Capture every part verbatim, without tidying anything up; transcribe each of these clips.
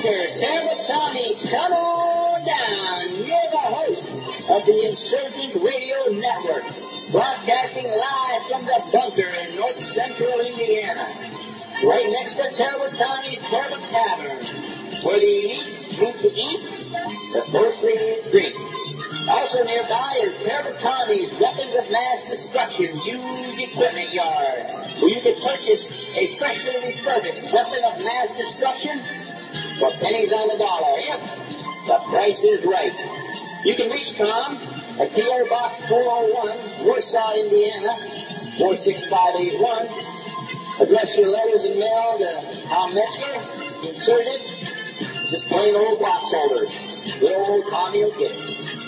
Mister Terrible Tommy, come on down. You're the host of the Insurgent Radio Network, broadcasting live from the bunker in north central Indiana, right next to Terrible Tommy's Terrible Tavern, where the elite meet to eat, the mostly drink. Also nearby is Terrible Tommy's Weapons of Mass Destruction Used Equipment Yard, where you can purchase a freshly refurbished weapon of mass destruction for pennies on the dollar, if the price is right. You can reach Tom at P O Box four oh one, Warsaw, Indiana, four six five eight one. Address your letters and mail to Tom Metzger, Inserted, just plain old box holders. Good old Tommy will get it.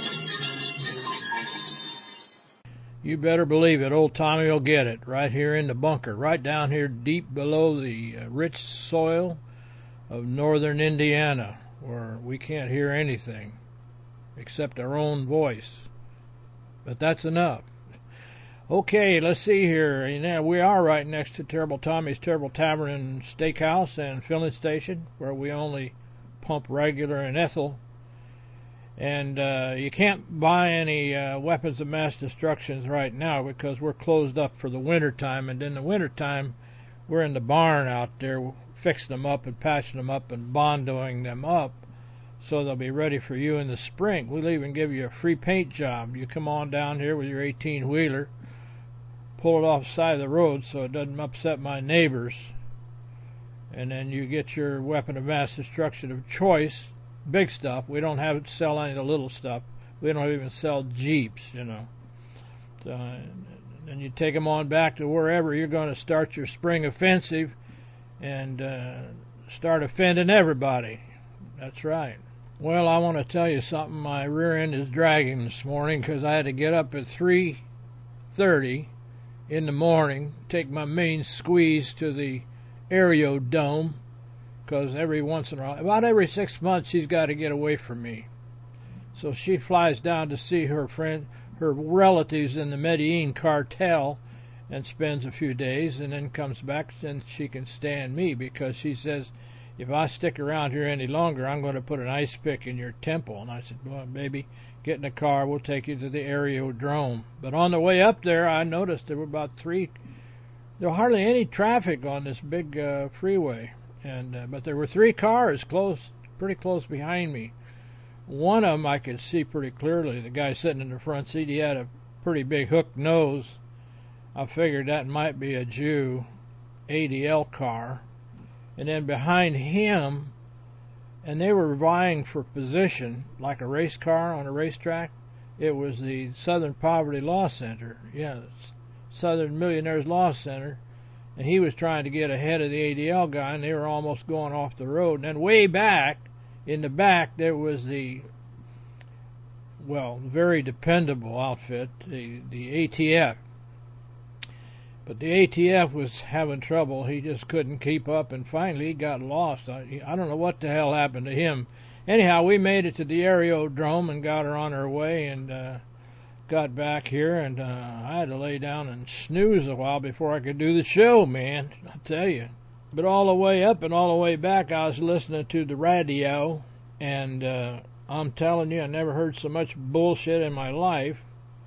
You better believe it, old Tommy will get it, right here in the bunker, right down here deep below the uh, rich soil of northern Indiana, where we can't hear anything except our own voice. But that's enough. Okay, let's see here. You know, we are right next to Terrible Tommy's Terrible Tavern and Steakhouse and Filling Station, where we only pump regular and ethyl. And uh, you can't buy any uh, weapons of mass destruction right now because we're closed up for the winter time. And in the winter time, we're in the barn out there fixing them up and patching them up and bondoing them up so they'll be ready for you in the spring. We'll even give you a free paint job. You come on down here with your eighteen-wheeler, pull it off the side of the road so it doesn't upset my neighbors, and then you get your weapon of mass destruction of choice. Big stuff. We don't have to sell any of the little stuff. We don't even sell Jeeps, you know. So, and you take them on back to wherever you're going to start your spring offensive and uh, start offending everybody. That's right. Well, I want to tell you something. My rear end is dragging this morning because I had to get up at three thirty in the morning, take my main squeeze to the Aerodrome, because every once in a while, about every six months, she's got to get away from me. So she flies down to see her friend, her relatives in the Medellin cartel, and spends a few days, and then comes back, and she can stand me, because she says, if I stick around here any longer, I'm going to put an ice pick in your temple. And I said, well, baby, get in the car, we'll take you to the Aerodrome. But on the way up there, I noticed there were about three, there was hardly any traffic on this big uh, freeway. And uh, but there were three cars close, pretty close behind me. One of them I could see pretty clearly. The guy sitting in the front seat, he had a pretty big hooked nose. I figured that might be a Jew A D L car. And then behind him, and they were vying for position like a race car on a racetrack. It was the Southern Poverty Law Center. Yeah, Southern Millionaires Law Center. And he was trying to get ahead of the A D L guy, and they were almost going off the road. And then way back, in the back, there was the, well, very dependable outfit, the, the A T F. But the A T F was having trouble. He just couldn't keep up, and finally he got lost. I, I don't know what the hell happened to him. Anyhow, we made it to the Aerodrome and got her on her way, and uh, got back here, and uh, I had to lay down and snooze a while before I could do the show, man, I tell you. But all the way up and all the way back, I was listening to the radio, and uh, I'm telling you, I never heard so much bullshit in my life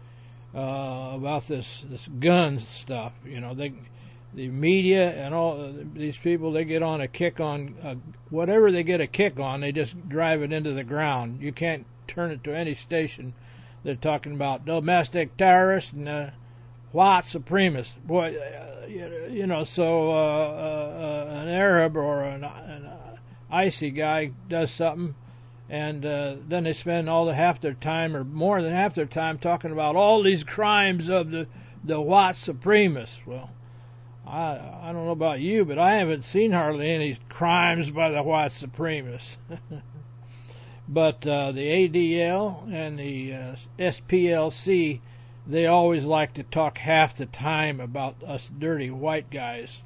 uh, about this this gun stuff. You know, they, the media and all uh, these people, they get on a kick on uh, whatever they get a kick on, they just drive it into the ground. You can't turn it to any station. They're talking about domestic terrorists and uh, white supremacists. Boy, uh, you, you know, so uh, uh, an Arab or an, an uh, icy guy does something, and uh, then they spend all the half their time, or more than half their time, talking about all these crimes of the the white supremacists. Well, I I don't know about you, but I haven't seen hardly any crimes by the white supremacists. But uh, the A D L and the uh, S P L C, they always like to talk half the time about us dirty white guys,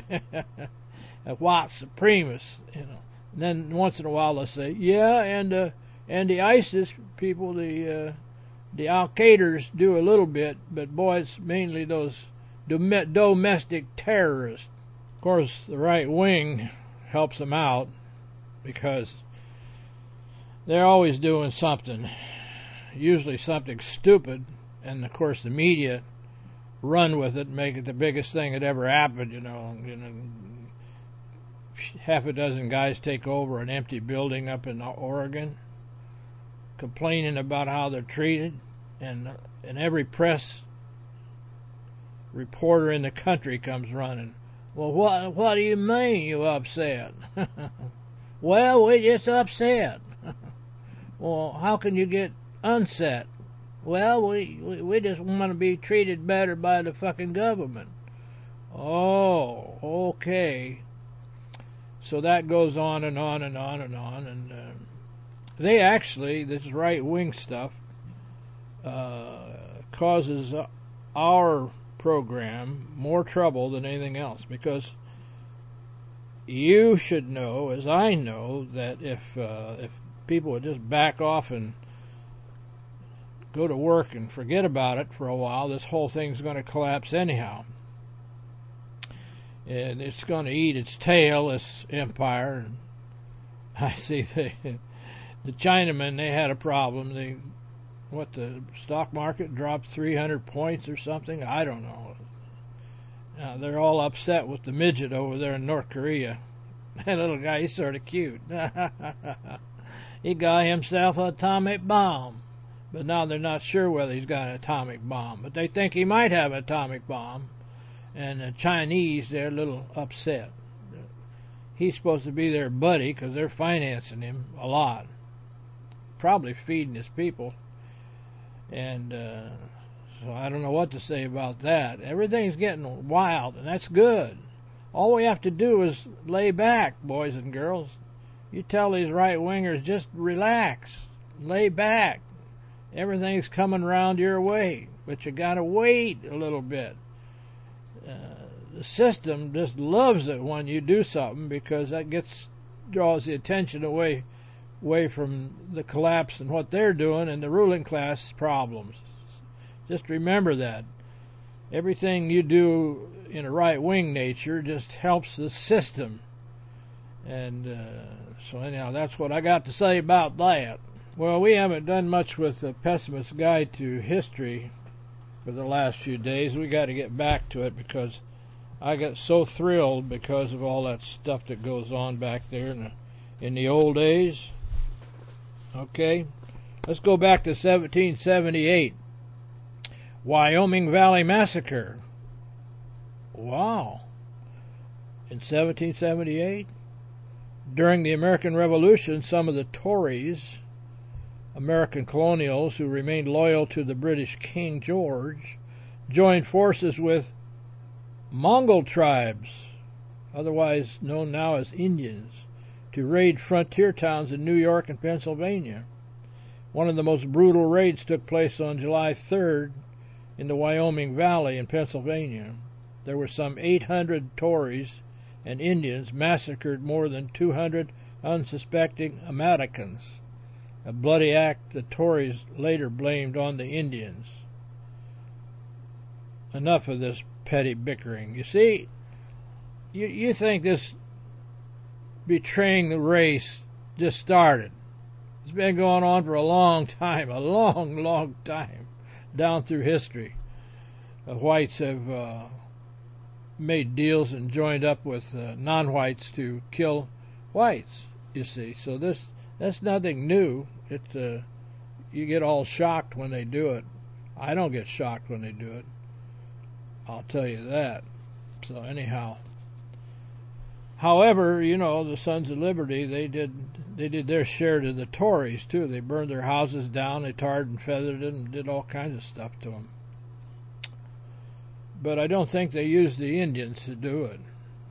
white supremacists, you know. And then once in a while they'll say, yeah, and uh, and the ISIS people, the uh, the Al Qaeders do a little bit, but boy, it's mainly those dom- domestic terrorists. Of course, the right wing helps them out, because they're always doing something, usually something stupid, and of course the media run with it and make it the biggest thing that ever happened, you know. You know, half a dozen guys take over an empty building up in Oregon, complaining about how they're treated, and and every press reporter in the country comes running. Well, what what do you mean you upset? Well, we're just upset. Well, how can you get unset? Well, we, we, we just want to be treated better by the fucking government. Oh, okay. So that goes on and on and on and on. And uh, they actually, this right-wing stuff, uh, causes our program more trouble than anything else, because you should know, as I know, that if uh, if people would just back off and go to work and forget about it for a while, this whole thing's going to collapse anyhow. And it's going to eat its tail, this empire. And I see the, the Chinamen, they had a problem. They, what, the stock market dropped three hundred points or something? I don't know. Now, they're all upset with the midget over there in North Korea. That little guy, he's sort of cute. He got himself an atomic bomb. But now they're not sure whether he's got an atomic bomb. But they think he might have an atomic bomb. And the Chinese, they're a little upset. He's supposed to be their buddy because they're financing him a lot. Probably feeding his people. And uh, so I don't know what to say about that. Everything's getting wild, and that's good. All we have to do is lay back, boys and girls. You tell these right-wingers, just relax. Lay back. Everything's coming round your way, but you got to wait a little bit. Uh, the system just loves it when you do something, because that gets draws the attention away away from the collapse and what they're doing and the ruling class problems. Just remember that. Everything you do in a right-wing nature just helps the system. And uh, so anyhow, that's what I got to say about that. Well, we haven't done much with the Pessimist's Guide to History for the last few days. We got to get back to it, because I got so thrilled because of all that stuff that goes on back there in the, in the old days. Okay, let's go back to seventeen seventy-eight. Wyoming Valley Massacre. Wow. In seventeen seventy-eight, during the American Revolution, some of the Tories, American colonials who remained loyal to the British King George, joined forces with Mongol tribes, otherwise known now as Indians, to raid frontier towns in New York and Pennsylvania. One of the most brutal raids took place on July third in the Wyoming Valley in Pennsylvania. There were some eight hundred Tories and Indians massacred, more than two hundred unsuspecting Americans, a bloody act the Tories later blamed on the Indians. Enough of this petty bickering. You see, you, you think this betraying the race just started. It's been going on for a long time, a long, long time, down through history. The whites have uh, made deals and joined up with uh, non-whites to kill whites, you see. So this that's nothing new. It, uh, you get all shocked when they do it. I don't get shocked when they do it. I'll tell you that. So anyhow. However, you know, the Sons of Liberty, they did they did their share to the Tories, too. They burned their houses down, they tarred and feathered them, and did all kinds of stuff to them. But I don't think they used the Indians to do it.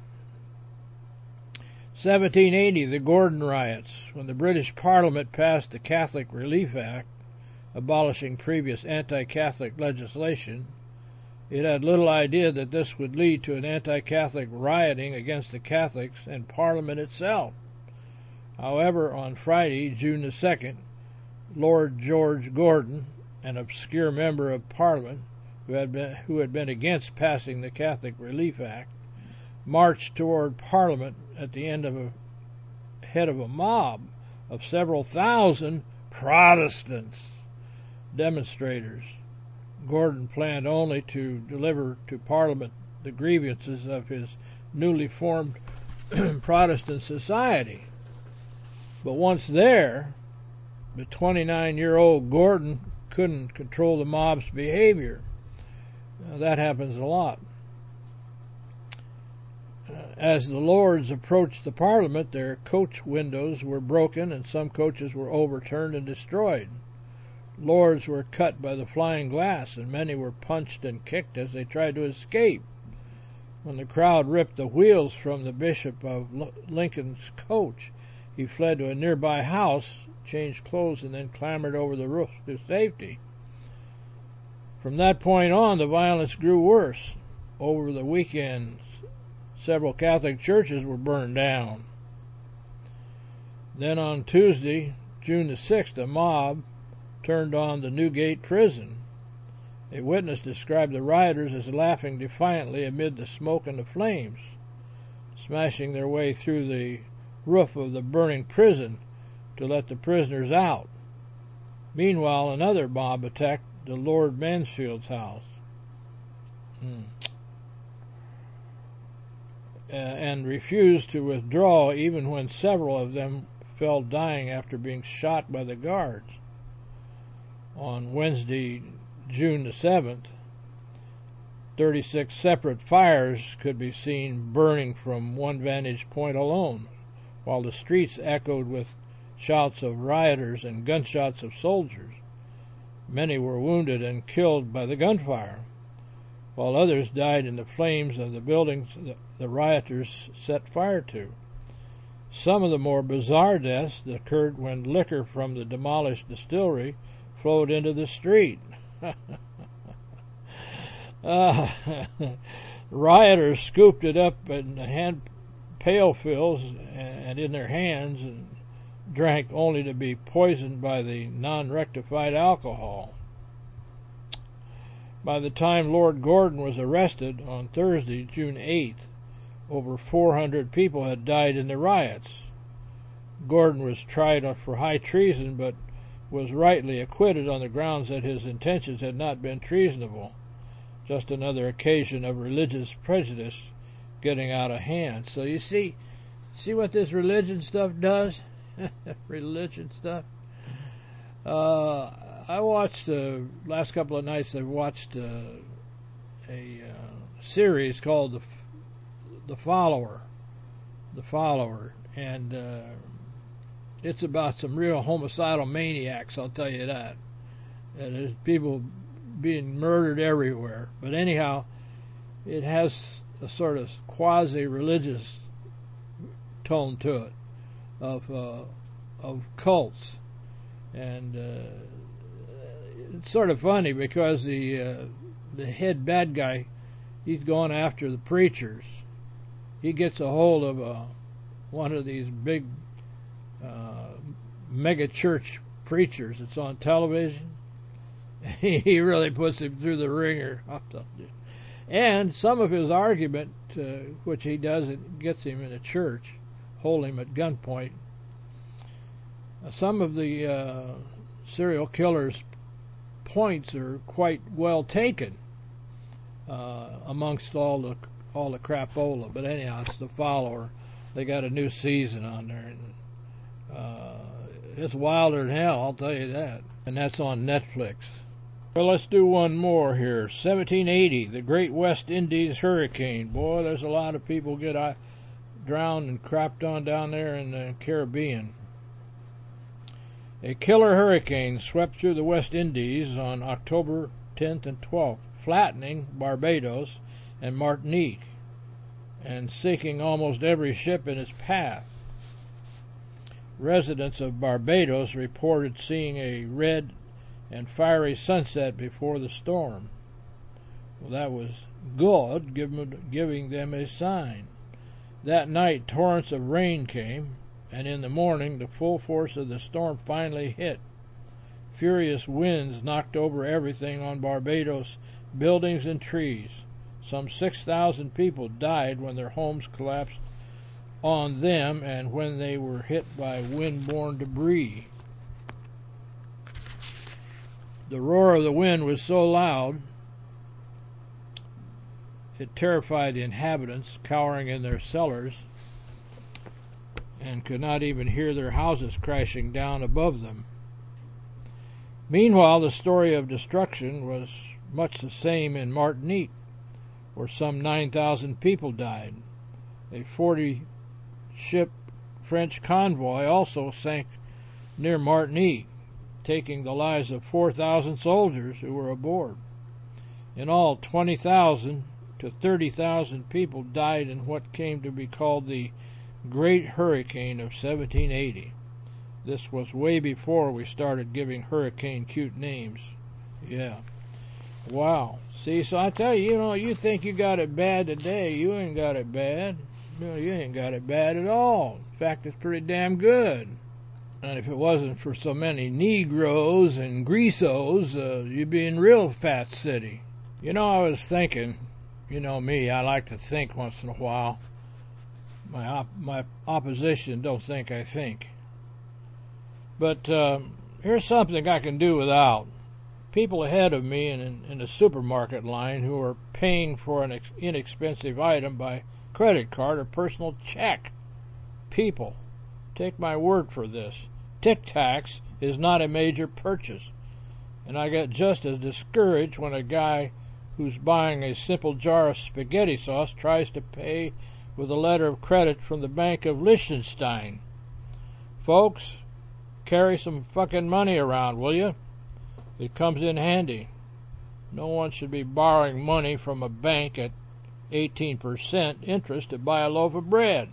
seventeen eighty, the Gordon Riots, when the British Parliament passed the Catholic Relief Act, abolishing previous anti-Catholic legislation. It had little idea that this would lead to an anti-Catholic rioting against the Catholics and Parliament itself. However, on Friday, June the second, Lord George Gordon, an obscure member of Parliament who had been, who had been against passing the Catholic Relief Act, marched toward Parliament at the end of a head of a mob of several thousand Protestants demonstrators. Gordon planned only to deliver to Parliament the grievances of his newly formed Protestant society. But once there, the twenty-nine-year-old Gordon couldn't control the mob's behavior. Now, that happens a lot. Uh, as the Lords approached the Parliament, their coach windows were broken and some coaches were overturned and destroyed. Lords were cut by the flying glass, and many were punched and kicked as they tried to escape. When the crowd ripped the wheels from the Bishop of Lincoln's coach, he fled to a nearby house, changed clothes, and then clambered over the roof to safety. From that point on, the violence grew worse. Over the weekends, several Catholic churches were burned down. Then on Tuesday, June the sixth, a mob turned on the Newgate prison. A witness described the rioters as laughing defiantly amid the smoke and the flames, smashing their way through the roof of the burning prison to let the prisoners out. Meanwhile, another mob attacked the Lord Mansfield's house hmm. uh, and refused to withdraw even when several of them fell dying after being shot by the guards. On Wednesday, June the seventh, thirty-six separate fires could be seen burning from one vantage point alone, while the streets echoed with shouts of rioters and gunshots of soldiers. Many were wounded and killed by the gunfire, while others died in the flames of the buildings the rioters set fire to. Some of the more bizarre deaths occurred when liquor from the demolished distillery flowed into the street. uh, rioters scooped it up in hand pailfuls and in their hands and drank only to be poisoned by the non-rectified alcohol. By the time Lord Gordon was arrested on Thursday, June eighth, over four hundred people had died in the riots. Gordon was tried for high treason, but was rightly acquitted on the grounds that his intentions had not been treasonable. Just another occasion of religious prejudice getting out of hand. So you see, see what this religion stuff does? Religion stuff. Uh, I watched the uh, last couple of nights. I watched uh, a uh, series called the the Follower, the Follower, and uh, it's about some real homicidal maniacs. I'll tell you that. And there's people being murdered everywhere. But anyhow, it has a sort of quasi-religious tone to it, of uh, of cults, and uh, it's sort of funny because the uh, the head bad guy, he's going after the preachers. He gets a hold of uh, one of these big uh, mega church preachers that's on television. He really puts him through the ringer. And some of his argument, uh, which he does, it gets him in a church, hold him at gunpoint. Some of the uh, serial killer's points are quite well taken uh, amongst all the all the crapola. But anyhow, it's the Follower. They got a new season on there, and uh, it's wilder than hell, I'll tell you that. And that's on Netflix. Well, let's do one more here. seventeen eighty, the Great West Indies Hurricane. Boy, there's a lot of people get uh, drowned and crapped on down there in the Caribbean. A killer hurricane swept through the West Indies on October tenth and twelfth, flattening Barbados and Martinique and sinking almost every ship in its path. Residents of Barbados reported seeing a red and fiery sunset before the storm. Well, that was God giving them a sign. That night, torrents of rain came, and in the morning the full force of the storm finally hit. Furious winds knocked over everything on Barbados, buildings and trees. Some six thousand people died when their homes collapsed on them and when they were hit by wind-borne debris. The roar of the wind was so loud it terrified the inhabitants, cowering in their cellars, and could not even hear their houses crashing down above them. Meanwhile, the story of destruction was much the same in Martinique, where some nine thousand people died. A forty-ship French convoy also sank near Martinique, taking the lives of four thousand soldiers who were aboard. In all, twenty thousand to thirty thousand people died in what came to be called the Great Hurricane of seventeen eighty. This was way before we started giving hurricane cute names. Yeah. Wow. See, so I tell you, you know, you think you got it bad today. You ain't got it bad. No, you ain't got it bad at all. In fact, it's pretty damn good. And if it wasn't for so many Negroes and Grisos, uh, you'd be in real fat city. You know, I was thinking, you know me, I like to think once in a while. My op- my opposition don't think I think. But uh, here's something I can do without. People ahead of me in, in, in the supermarket line who are paying for an ex- inexpensive item by credit card or personal check. People, take my word for this. Tic Tacs is not a major purchase. And I get just as discouraged when a guy who's buying a simple jar of spaghetti sauce tries to pay with a letter of credit from the Bank of Liechtenstein. Folks, carry some fucking money around, will you? It comes in handy. No one should be borrowing money from a bank at eighteen percent interest to buy a loaf of bread.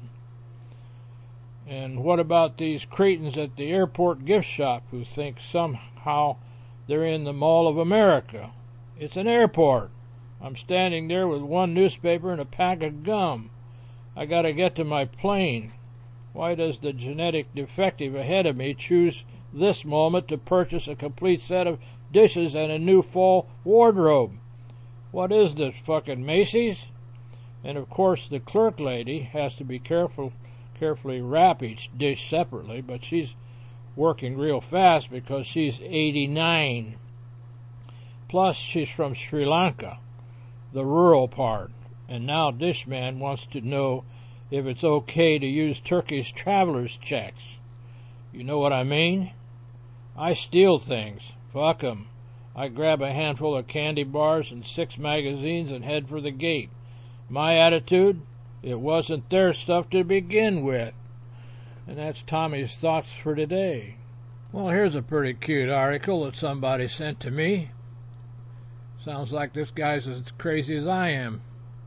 And what about these cretins at the airport gift shop who think somehow they're in the Mall of America? It's an airport. I'm standing there with one newspaper and a pack of gum. I gotta get to my plane. Why does the genetic defective ahead of me choose this moment to purchase a complete set of dishes and a new fall wardrobe? What is this, fucking Macy's? And of course the clerk lady has to be careful, carefully wrap each dish separately, but she's working real fast because she's eighty-nine. Plus she's from Sri Lanka, the rural part, and now Dishman wants to know if it's okay to use Turkish traveler's checks. You know what I mean? I steal things. Fuck 'em. I grab a handful of candy bars and six magazines and head for the gate. My attitude? It wasn't their stuff to begin with. And that's Tommy's thoughts for today. Well, here's a pretty cute article that somebody sent to me. Sounds like this guy's as crazy as I am.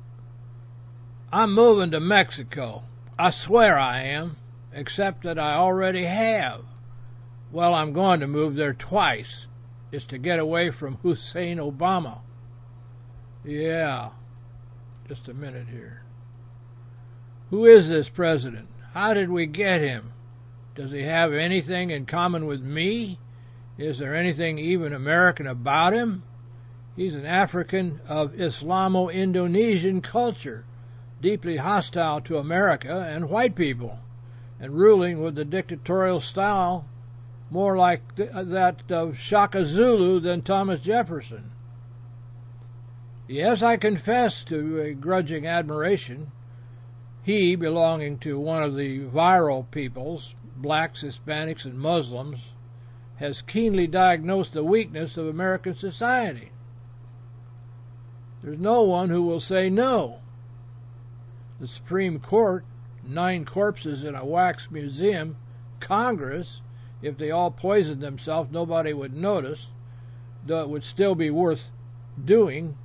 I'm moving to Mexico. I swear I am, except that I already have. Well, I'm going to move there twice. It's to get away from Hussein Obama. Yeah. Just a minute here. Who is this president? How did we get him? Does he have anything in common with me? Is there anything even American about him? He's an African of Islamo-Indonesian culture, deeply hostile to America and white people, and ruling with the dictatorial style more like th- that of Shaka Zulu than Thomas Jefferson. Yes, I confess to a grudging admiration. He, belonging to one of the viral peoples, blacks, Hispanics, and Muslims, has keenly diagnosed the weakness of American society. There's no one who will say no. The Supreme Court, nine corpses in a wax museum, Congress, if they all poisoned themselves, nobody would notice, though it would still be worth doing.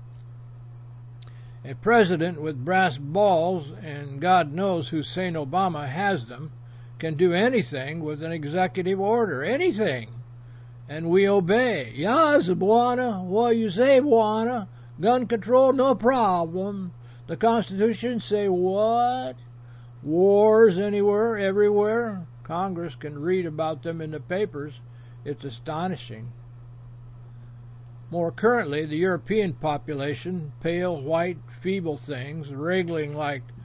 A president with brass balls, and God knows Hussein Obama has them, can do anything with an executive order, anything, and we obey. Yes, Buana, what you say, Buana? Gun control, no problem. The Constitution say what? Wars anywhere, everywhere. Congress can read about them in the papers. It's astonishing. More currently, the European population, pale, white, feeble things, wriggling like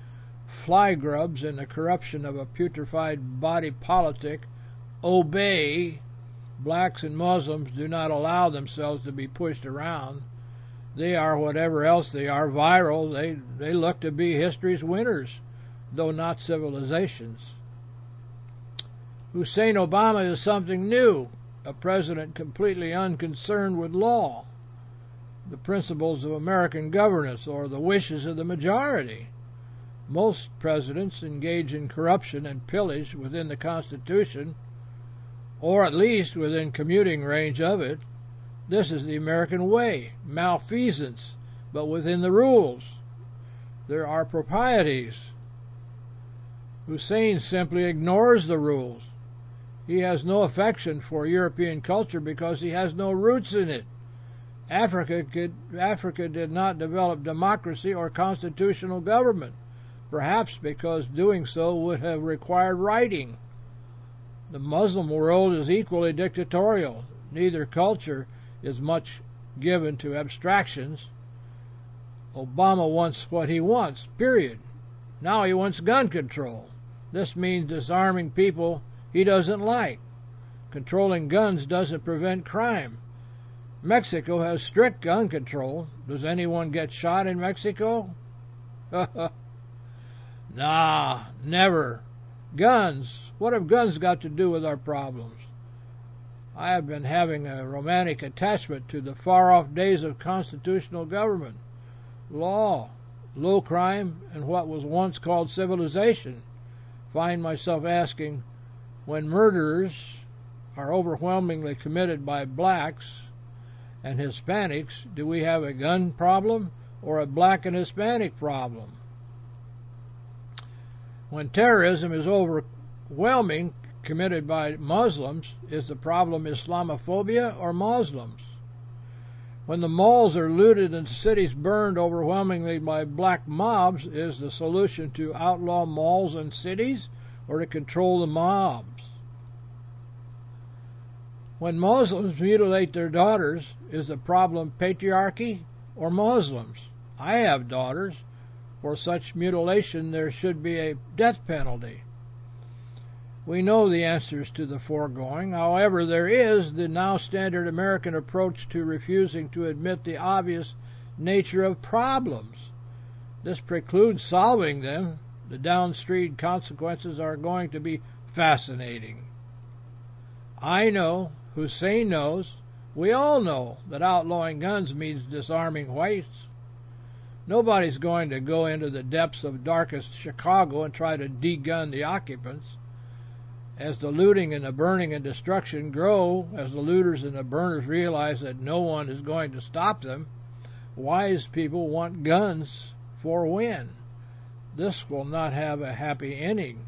fly grubs in the corruption of a putrefied body politic obey. Blacks and Muslims do not allow themselves to be pushed around. They are whatever else they are, viral. They, they look to be history's winners, though not civilization's. Hussein Obama is something new, a president completely unconcerned with law, the principles of American governance, or the wishes of the majority. Most presidents engage in corruption and pillage within the Constitution, or at least within commuting range of it. This is the American way, malfeasance, but within the rules. There are proprieties. Hussein simply ignores the rules. He has no affection for European culture because he has no roots in it. Africa could, Africa did not develop democracy or constitutional government, perhaps because doing so would have required writing. The Muslim world is equally dictatorial. Neither culture is much given to abstractions. Obama wants what he wants, period. Now he wants gun control. This means disarming people he doesn't like. Controlling guns doesn't prevent crime. Mexico has strict gun control. Does anyone get shot in Mexico? Nah, never. Guns. What have guns got to do with our problems? I have been having a romantic attachment to the far-off days of constitutional government, law, low crime, and what was once called civilization. Find myself asking, when murders are overwhelmingly committed by blacks and Hispanics, do we have a gun problem or a black and Hispanic problem? When terrorism is overwhelming, committed by Muslims, is the problem Islamophobia or Muslims? When the malls are looted and cities burned overwhelmingly by black mobs, is the solution to outlaw malls and cities or to control the mobs? When Muslims mutilate their daughters, is the problem patriarchy or Muslims? I have daughters. For such mutilation there should be a death penalty. We know the answers to the foregoing. However, there is the now standard American approach to refusing to admit the obvious nature of problems. This precludes solving them. The downstream consequences are going to be fascinating. I know, Hussein knows, we all know that outlawing guns means disarming whites. Nobody's going to go into the depths of darkest Chicago and try to de-gun the occupants. As the looting and the burning and destruction grow, as the looters and the burners realize that no one is going to stop them, wise people want guns for when. This will not have a happy ending.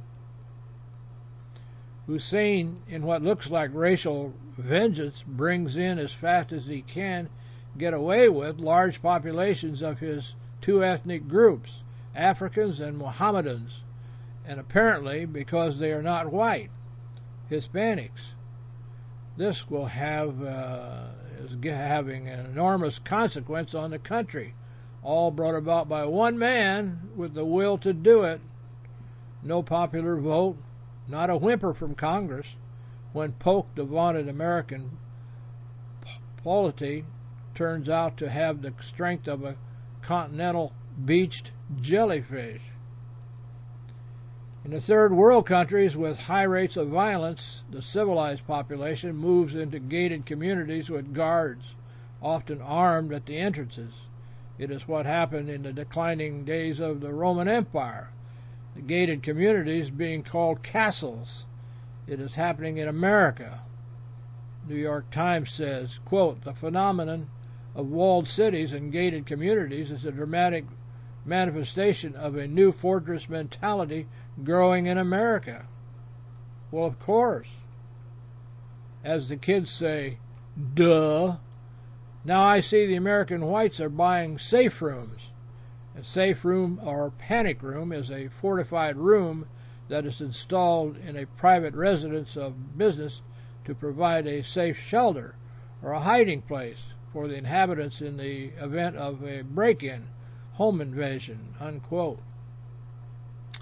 Hussein, in what looks like racial vengeance, brings in as fast as he can get away with large populations of his two ethnic groups, Africans and Mohammedans, and apparently, because they are not white, Hispanics. This will have uh, is having an enormous consequence on the country, all brought about by one man with the will to do it. No popular vote, not a whimper from Congress. When Polk, the vaunted American polity, turns out to have the strength of a continental beached jellyfish. In the third world countries with high rates of violence, the civilized population moves into gated communities with guards, often armed at the entrances. It is what happened in the declining days of the Roman Empire, the gated communities being called castles. It is happening in America. New York Times says, quote, the phenomenon of walled cities and gated communities is a dramatic manifestation of a new fortress mentality growing in America. Well, of course. As the kids say, duh. Now I see the American whites are buying safe rooms. A safe room or panic room is a fortified room that is installed in a private residence of business to provide a safe shelter or a hiding place for the inhabitants in the event of a break-in, home invasion, unquote.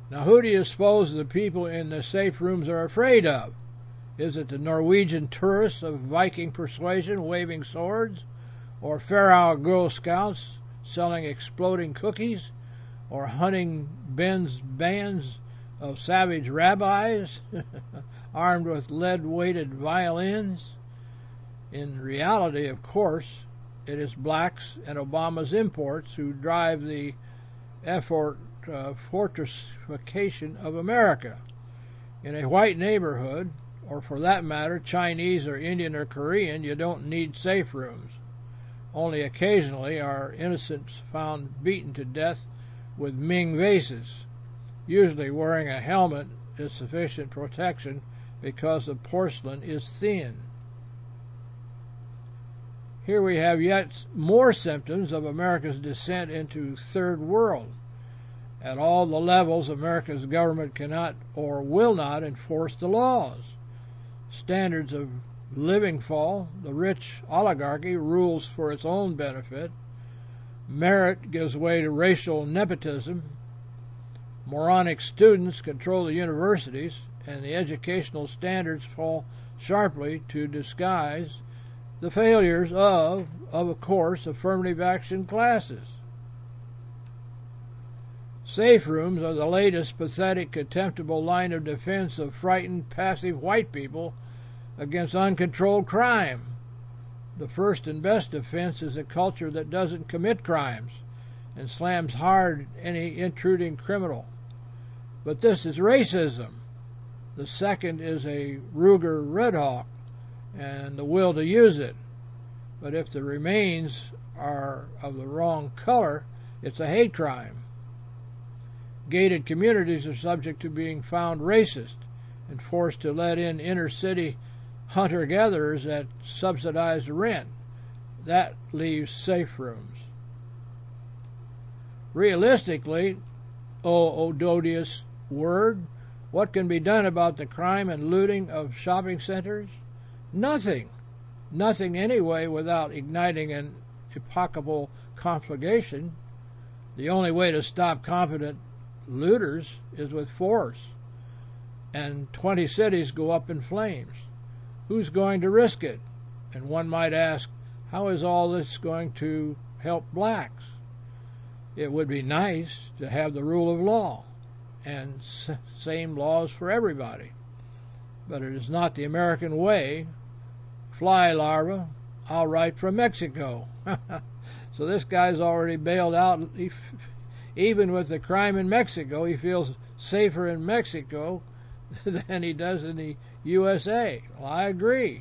Now, who do you suppose the people in the safe rooms are afraid of? Is it the Norwegian tourists of Viking persuasion waving swords? Or Faroe Girl Scouts selling exploding cookies? Or hunting Ben's bands of savage rabbis armed with lead-weighted violins? In reality, of course, it is blacks and Obama's imports who drive the effort uh, fortification of America. In a white neighborhood, or for that matter, Chinese or Indian or Korean, you don't need safe rooms. Only occasionally are innocents found beaten to death with Ming vases. Usually wearing a helmet is sufficient protection because the porcelain is thin. Here we have yet more symptoms of America's descent into third world. At all the levels, America's government cannot or will not enforce the laws. Standards of living fall. The rich oligarchy rules for its own benefit. Merit gives way to racial nepotism. Moronic students control the universities, and the educational standards fall sharply to disguise the failures of, of course, affirmative action classes. Safe rooms are the latest pathetic, contemptible line of defense of frightened, passive white people against uncontrolled crime. The first and best defense is a culture that doesn't commit crimes and slams hard any intruding criminal. But this is racism. The second is a Ruger Red Hawk and the will to use it. But if the remains are of the wrong color, it's a hate crime. Gated communities are subject to being found racist and forced to let in inner-city hunter-gatherers at subsidized rent. That leaves safe rooms. Realistically, O odious word, what can be done about the crime and looting of shopping centers? Nothing. Nothing anyway without igniting an epochal conflagration. The only way to stop competent looters is with force, and twenty cities go up in flames. Who's going to risk it? And one might ask, how is all this going to help blacks? It would be nice to have the rule of law and same laws for everybody, but it is not the American way. Fly larva, I'll write from Mexico. So this guy's already bailed out. He, even with the crime in Mexico, he feels safer in Mexico than he does in the U S A. Well, I agree.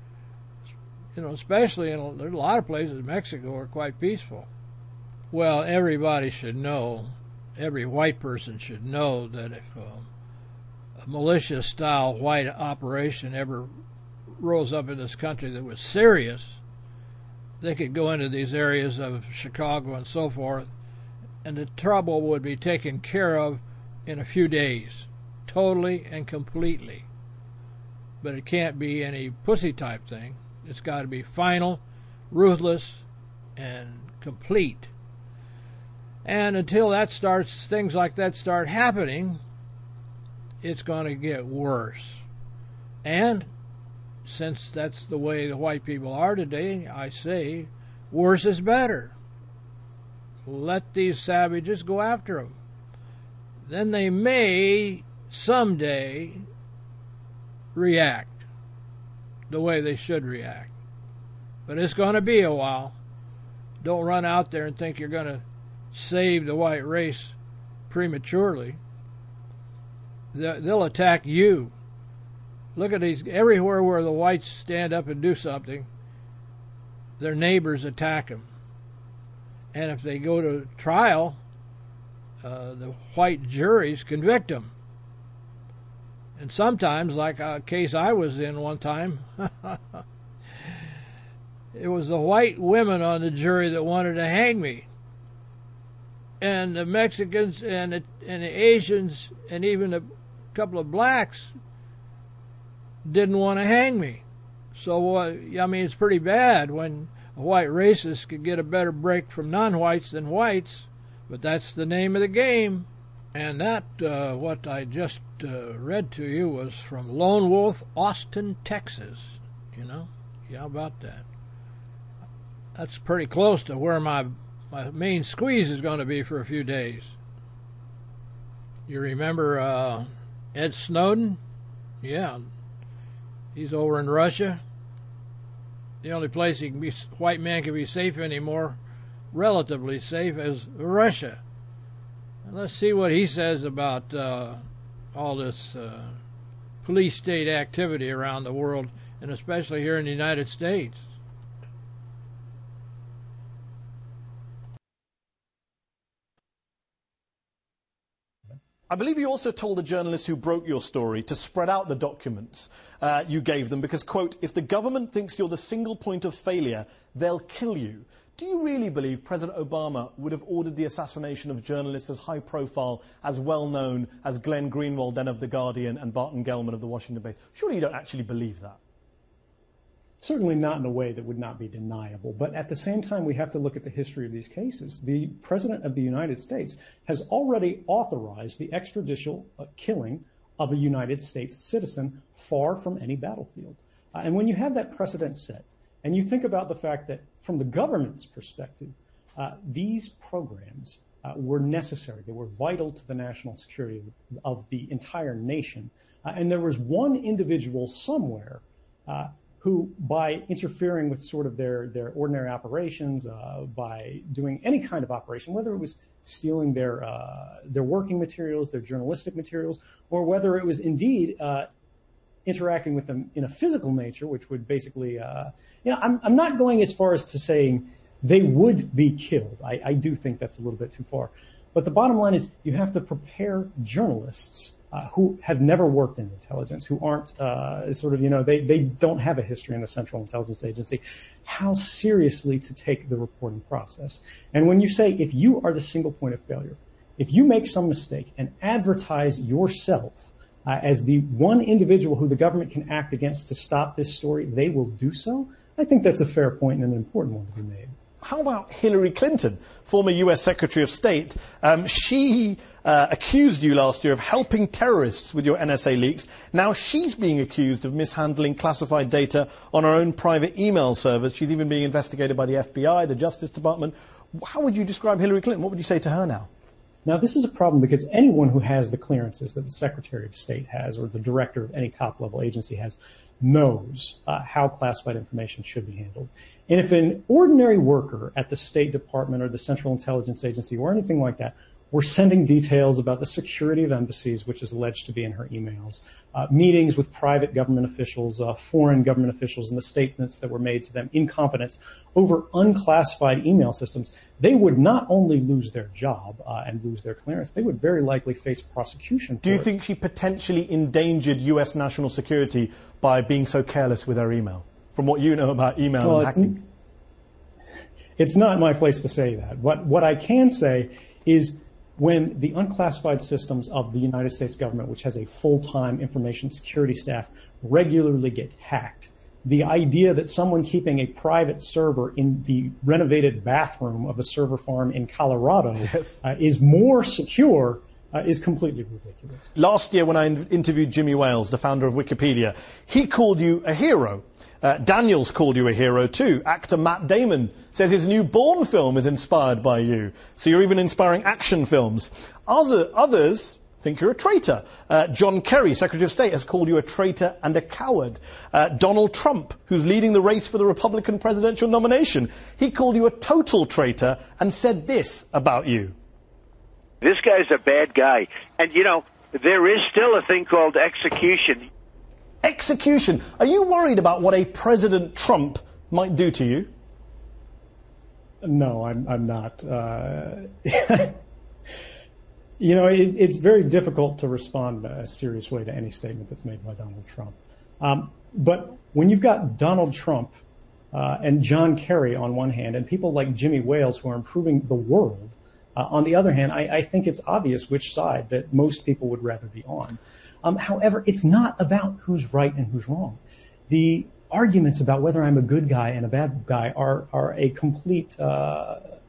You know, especially in a, there's a lot of places in Mexico are quite peaceful. Well, everybody should know, every white person should know that if um, a militia-style white operation ever rose up in this country that was serious, they could go into these areas of Chicago and so forth, and the trouble would be taken care of in a few days, totally and completely. But it can't be any pussy type thing. It's got to be final, ruthless, and complete. And until that starts, things like that start happening, it's going to get worse. And since that's the way the white people are today, I say, worse is better. Let these savages go after them. Then they may someday react the way they should react. But it's going to be a while. Don't run out there and think you're going to save the white race prematurely. They'll attack you. Look at these, everywhere where the whites stand up and do something, their neighbors attack them. And if they go to trial, uh, the white juries convict them. And sometimes, like a case I was in one time, it was the white women on the jury that wanted to hang me. And the Mexicans and the, and the Asians and even a couple of blacks didn't want to hang me. So, uh, I mean, it's pretty bad when a white racist could get a better break from non-whites than whites, but that's the name of the game. And that, uh, what I just uh, read to you was from Lone Wolf, Austin, Texas. You know? Yeah, how about that? That's pretty close to where my, my main squeeze is going to be for a few days. You remember uh, Ed Snowden? Yeah. He's over in Russia. The only place he can be, white man can be safe anymore, relatively safe, is Russia. And let's see what he says about uh, all this uh, police state activity around the world, and especially here in the United States. I believe you also told the journalist who broke your story to spread out the documents uh, you gave them because, quote, if the government thinks you're the single point of failure, they'll kill you. Do you really believe President Obama would have ordered the assassination of journalists as high profile, as well known as Glenn Greenwald, then of The Guardian, and Barton Gellman of the Washington Post? Surely you don't actually believe that. Certainly not in a way that would not be deniable. But at the same time, we have to look at the history of these cases. The President of the United States has already authorized the extrajudicial uh, killing of a United States citizen far from any battlefield. Uh, and when you have that precedent set, and you think about the fact that from the government's perspective, uh, these programs uh, were necessary. They were vital to the national security of, of the entire nation. Uh, and there was one individual somewhere uh, who, by interfering with sort of their, their ordinary operations, uh, by doing any kind of operation, whether it was stealing their uh, their working materials, their journalistic materials, or whether it was indeed uh, interacting with them in a physical nature, which would basically, uh, you know, I'm, I'm not going as far as to saying they would be killed. I, I do think that's a little bit too far. But the bottom line is you have to prepare journalists uh, who have never worked in intelligence, who aren't uh, sort of, you know, they, they don't have a history in the Central Intelligence Agency, how seriously to take the reporting process. And when you say if you are the single point of failure, if you make some mistake and advertise yourself uh, as the one individual who the government can act against to stop this story, they will do so. I think that's a fair point and an important one to be made. How about Hillary Clinton, former U S Secretary of State? Um, she uh, accused you last year of helping terrorists with your N S A leaks. Now she's being accused of mishandling classified data on her own private email servers. She's even being investigated by the F B I, the Justice Department. How would you describe Hillary Clinton? What would you say to her now? Now, this is a problem because anyone who has the clearances that the Secretary of State has or the director of any top-level agency has knows uh, how classified information should be handled. And if an ordinary worker at the State Department or the Central Intelligence Agency or anything like that were sending details about the security of embassies, which is alleged to be in her emails, uh, meetings with private government officials, uh, foreign government officials, and the statements that were made to them in confidence over unclassified email systems, they would not only lose their job uh, and lose their clearance, they would very likely face prosecution for Do you it. think she potentially endangered U S national security by being so careless with her email, from what you know about email well, and hacking? It's, it's not my place to say that. What, what I can say is when the unclassified systems of the United States government, which has a full-time information security staff, regularly get hacked, the idea that someone keeping a private server in the renovated bathroom of a server farm in Colorado yes. uh, is more secure uh, is completely ridiculous. Last year when I in- interviewed Jimmy Wales, the founder of Wikipedia, he called you a hero. Uh, Daniels called you a hero too. Actor Matt Damon says his new Bourne film is inspired by you. So you're even inspiring action films. Other, others think you're a traitor. Uh, John Kerry, Secretary of State, has called you a traitor and a coward. Uh, Donald Trump, who's leading the race for the Republican presidential nomination, he called you a total traitor and said this about you. This guy's a bad guy. And, you know, there is still a thing called execution. Execution. Are you worried about what a President Trump might do to you? No, I'm, I'm not. Uh, you know, it, it's very difficult to respond in a serious way to any statement that's made by Donald Trump. Um, but when you've got Donald Trump uh, and John Kerry on one hand and people like Jimmy Wales who are improving the world, uh, on the other hand, I, I think it's obvious which side that most people would rather be on. Um, however, it's not about who's right and who's wrong. The arguments about whether I'm a good guy and a bad guy are, are a complete uh,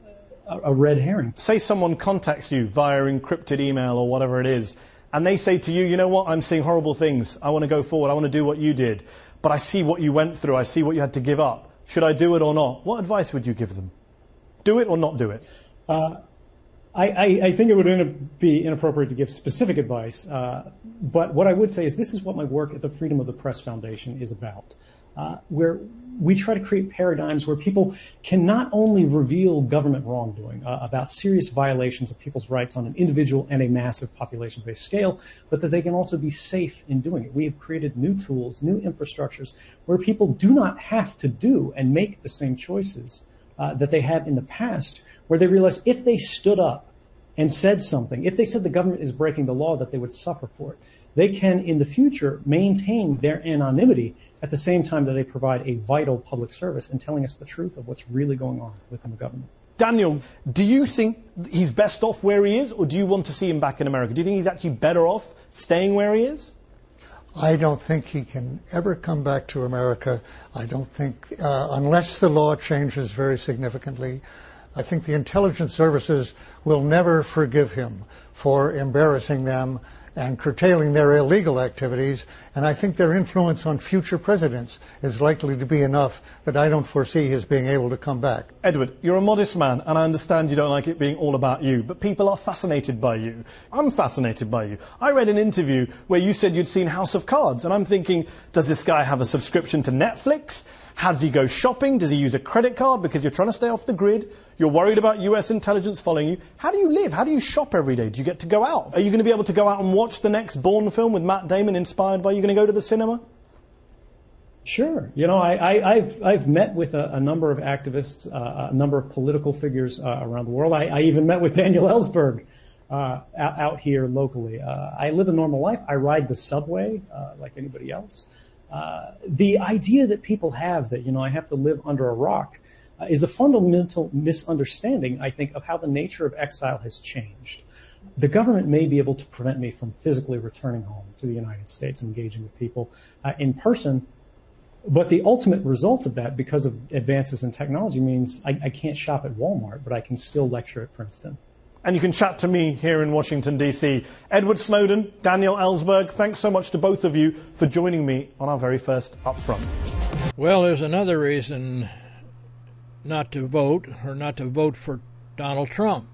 a, a red herring. Say someone contacts you via encrypted email or whatever it is, and they say to you, you know what, I'm seeing horrible things. I want to go forward. I want to do what you did. But I see what you went through. I see what you had to give up. Should I do it or not? What advice would you give them? Do it or not do it? Uh, I, I, I think it would be inappropriate to give specific advice. Uh, but what I would say is this is what my work at the Freedom of the Press Foundation is about. Uh, where we try to create paradigms where people can not only reveal government wrongdoing uh, about serious violations of people's rights on an individual and a massive population-based scale, but that they can also be safe in doing it. We have created new tools, new infrastructures, where people do not have to do and make the same choices uh, that they have in the past, where they realize if they stood up and said something, if they said the government is breaking the law, that they would suffer for it. They can, in the future, maintain their anonymity at the same time that they provide a vital public service in telling us the truth of what's really going on within the government. Daniel, do you think he's best off where he is, or do you want to see him back in America? Do you think he's actually better off staying where he is? I don't think he can ever come back to America. I don't think, uh, unless the law changes very significantly, I think the intelligence services will never forgive him for embarrassing them and curtailing their illegal activities, and I think their influence on future presidents is likely to be enough that I don't foresee his being able to come back. Edward, you're a modest man, and I understand you don't like it being all about you, but people are fascinated by you. I'm fascinated by you. I read an interview where you said you'd seen House of Cards, and I'm thinking, does this guy have a subscription to Netflix? How does he go shopping? Does he use a credit card because you're trying to stay off the grid? You're worried about U S intelligence following you. How do you live? How do you shop every day? Do you get to go out? Are you going to be able to go out and watch the next Bourne film with Matt Damon inspired by you? Going to go to the cinema? Sure. You know, I, I, I've I've met with a, a number of activists, uh, a number of political figures uh, around the world. I, I even met with Daniel Ellsberg uh, out, out here locally. Uh, I live a normal life. I ride the subway uh, like anybody else. Uh, the idea that people have that, you know, I have to live under a rock uh, is a fundamental misunderstanding, I think, of how the nature of exile has changed. The government may be able to prevent me from physically returning home to the United States, engaging with people uh, in person, but the ultimate result of that, because of advances in technology, means I, I can't shop at Walmart, but I can still lecture at Princeton. And you can chat to me here in Washington, D C Edward Snowden, Daniel Ellsberg, thanks so much to both of you for joining me on our very first Upfront. Well, there's another reason not to vote, or not to vote for Donald Trump.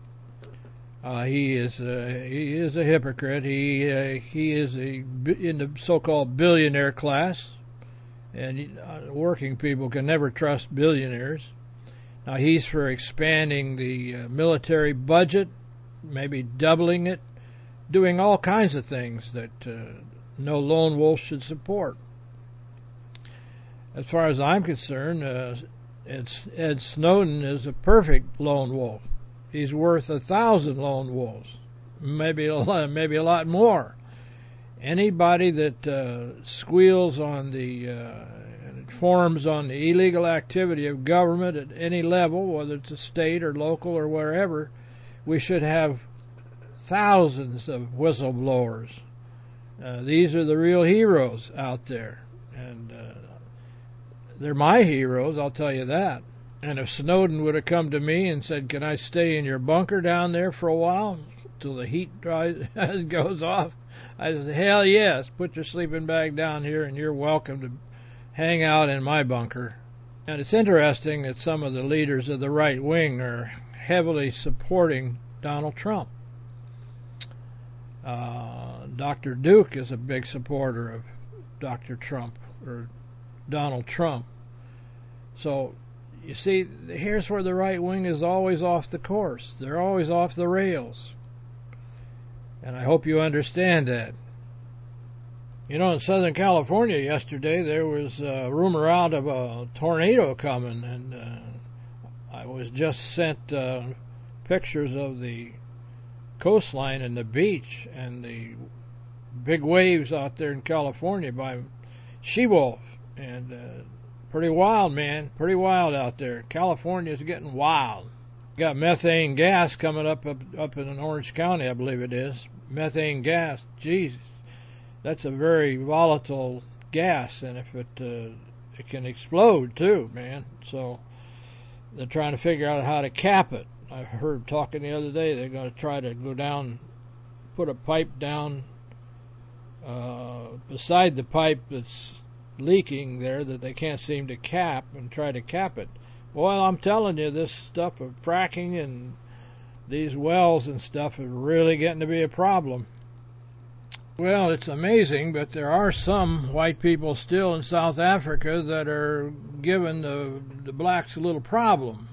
Uh, he is uh, he is a hypocrite. He uh, he is a in the so-called billionaire class, and uh, working people can never trust billionaires. Now, he's for expanding the uh, military budget, maybe doubling it, doing all kinds of things that uh, no lone wolf should support. As far as I'm concerned, uh, it's, Ed Snowden is a perfect lone wolf. He's worth a thousand lone wolves, maybe a lot, maybe a lot more. Anybody that uh, squeals on the uh, informs on the illegal activity of government at any level, whether it's a state or local or wherever, we should have thousands of whistleblowers. Uh, these are the real heroes out there, and uh, they're my heroes, I'll tell you that. And if Snowden would have come to me and said, can I stay in your bunker down there for a while till the heat dries, goes off, I said, hell yes, put your sleeping bag down here and you're welcome to hang out in my bunker. And it's interesting that some of the leaders of the right wing are heavily supporting Donald Trump. Uh, Doctor Duke is a big supporter of Doctor Trump, or Donald Trump. So, you see, here's where the right wing is always off the course. They're always off the rails. And I hope you understand that. You know, in Southern California yesterday, there was a rumor out of a tornado coming, and uh, I was just sent uh, pictures of the coastline and the beach and the big waves out there in California by She-Wolf, and uh, pretty wild, man, pretty wild out there. California's getting wild. Got methane gas coming up, up up in Orange County, I believe it is. Methane gas, Jesus. That's a very volatile gas, and if it uh, it can explode too, man. So they're trying to figure out how to cap it. I heard talking the other day, they're going to try to go down, put a pipe down uh, beside the pipe that's leaking there that they can't seem to cap and try to cap it. Well, I'm telling you, this stuff of fracking and these wells and stuff is really getting to be a problem. Well, it's amazing, but there are some white people still in South Africa that are giving the, the blacks a little problem.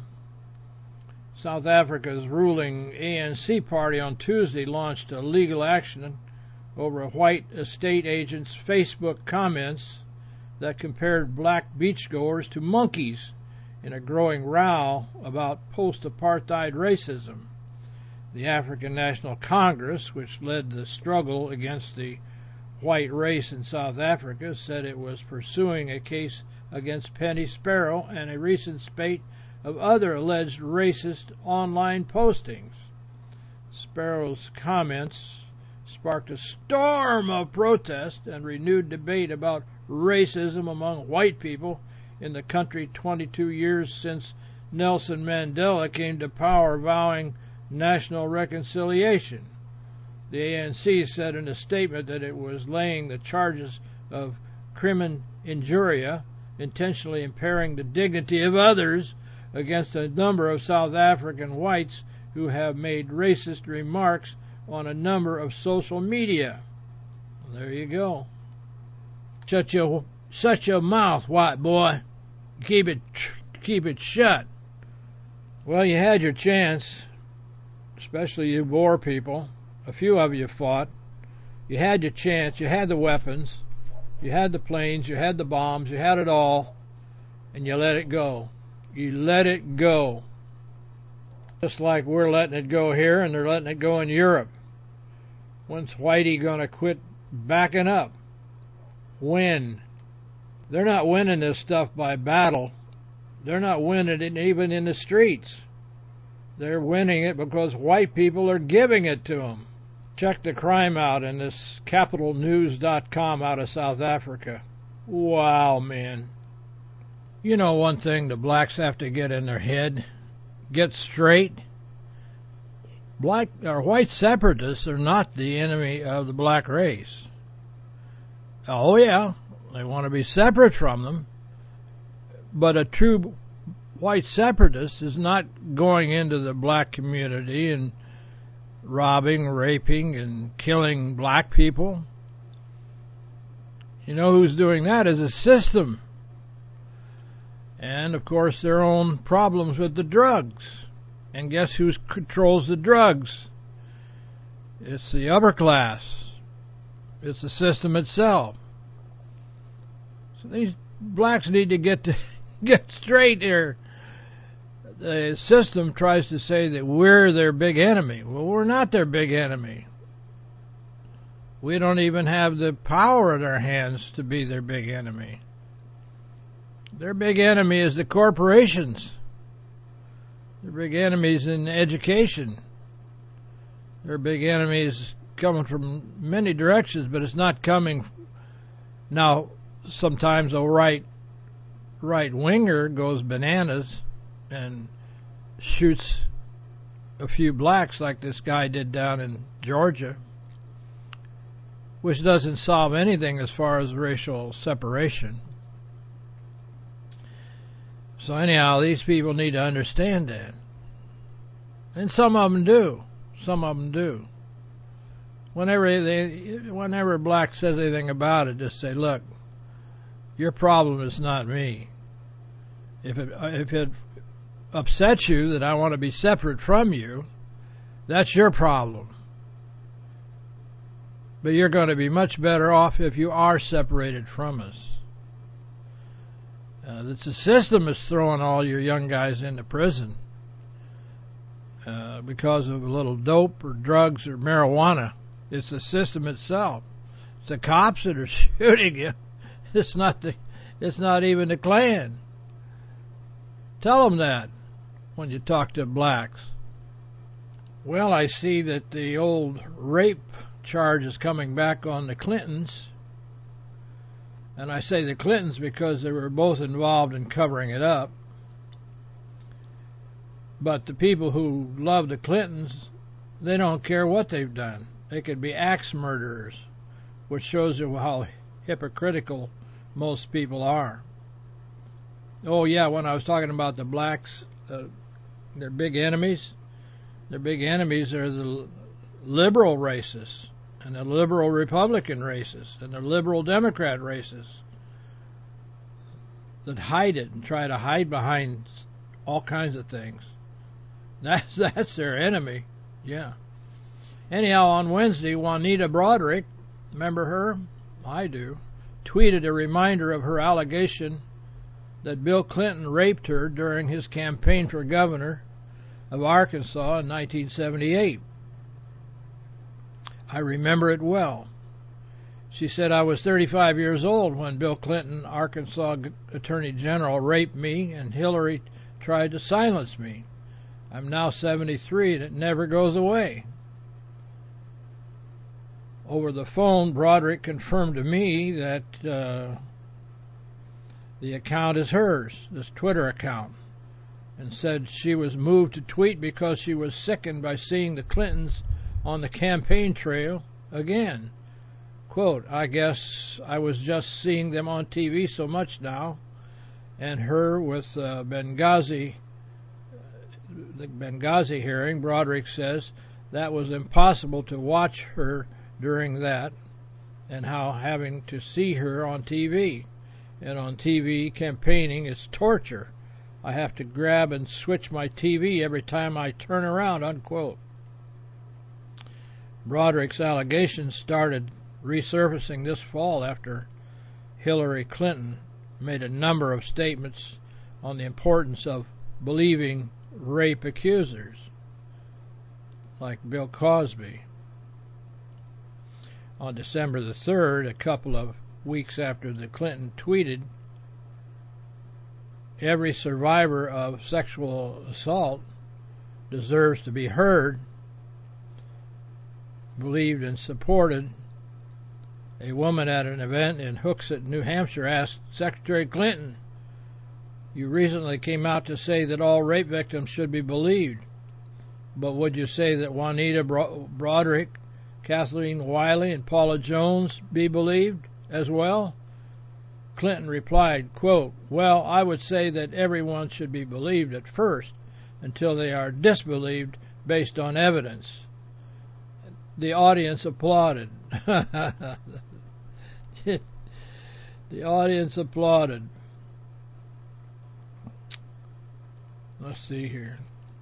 South Africa's ruling A N C party on Tuesday launched a legal action over a white estate agent's Facebook comments that compared black beachgoers to monkeys in a growing row about post-apartheid racism. The African National Congress, which led the struggle against the white race in South Africa, said it was pursuing a case against Penny Sparrow and a recent spate of other alleged racist online postings. Sparrow's comments sparked a storm of protest and renewed debate about racism among white people in the country twenty-two years since Nelson Mandela came to power, vowing national reconciliation. The A N C said in a statement that it was laying the charges of crimen injuria, intentionally impairing the dignity of others, against a number of South African whites who have made racist remarks on a number of social media. Well, there you go. Shut your shut your mouth, white boy. Keep it keep it shut. Well, you had your chance, especially you Boer people. A few of you fought. You had your chance. You had the weapons. You had the planes. You had the bombs. You had it all, and you let it go. You let it go. Just like we're letting it go here, and they're letting it go in Europe. When's Whitey going to quit backing up? When? They're not winning this stuff by battle. They're not winning it even in the streets. They're winning it because white people are giving it to them. Check the crime out in this capital news dot com out of South Africa. Wow, man. You know one thing the blacks have to get in their head? Get straight. Black or white separatists are not the enemy of the black race. Oh yeah, they want to be separate from them. But a true white separatist is not going into the black community and robbing, raping, and killing black people. You know who's doing that is a system. And, of course, their own problems with the drugs. And guess who controls the drugs? It's the upper class. It's the system itself. So these blacks need to get to get straight here. The system tries to say that we're their big enemy. Well, we're not their big enemy. We don't even have the power in our hands to be their big enemy. Their big enemy is the corporations. Their big enemies in education. Their big enemies coming from many directions, but it's not coming. Now, sometimes a right right winger goes bananas and shoots a few blacks like this guy did down in Georgia, which doesn't solve anything as far as racial separation. So anyhow, these people need to understand that. And some of them do. Some of them do. Whenever they, whenever a black says anything about it, just say, look, your problem is not me. If it, if it upsets you that I want to be separate from you, that's your problem. But you're going to be much better off if you are separated from us. Uh, it's the system that's throwing all your young guys into prison uh, because of a little dope or drugs or marijuana. It's the system itself. It's the cops that are shooting you. It's not the. It's not even the Klan. Tell them that when you talk to blacks. Well, I see that the old rape charge is coming back on the Clintons. And I say the Clintons because they were both involved in covering it up. But the people who love the Clintons, they don't care what they've done. They could be axe murderers, which shows you how hypocritical most people are. Oh, yeah, when I was talking about the blacks, uh, their big enemies, their big enemies are the liberal racists and the liberal Republican racists and the liberal Democrat racists that hide it and try to hide behind all kinds of things. That's, that's their enemy, yeah. Anyhow, on Wednesday, Juanita Broaddrick, remember her? I do. Tweeted a reminder of her allegation that Bill Clinton raped her during his campaign for governor of Arkansas in nineteen seventy-eight. I remember it well. She said, I was thirty-five years old when Bill Clinton, Arkansas Attorney General, raped me and Hillary tried to silence me. I'm now seventy-three and it never goes away. Over the phone, Broaddrick confirmed to me that uh, the account is hers, this Twitter account, and said she was moved to tweet because she was sickened by seeing the Clintons on the campaign trail again. Quote, I guess I was just seeing them on T V so much now, and her with uh, Benghazi, the Benghazi hearing, Broaddrick says, that was impossible to watch her during that, and how having to see her on T V. And on T V campaigning is torture. I have to grab and switch my T V every time I turn around, unquote. Broaddrick's allegations started resurfacing this fall after Hillary Clinton made a number of statements on the importance of believing rape accusers, like Bill Cosby. On December the third, a couple of weeks after the Clinton tweeted, every survivor of sexual assault deserves to be heard, believed and supported, a woman at an event in Hooksett, New Hampshire, asked Secretary Clinton, you recently came out to say that all rape victims should be believed, but would you say that Juanita Broaddrick, Kathleen Wiley, and Paula Jones be believed as well? Clinton replied, quote, well, I would say that everyone should be believed at first until they are disbelieved based on evidence. The audience applauded. The audience applauded. Let's see here.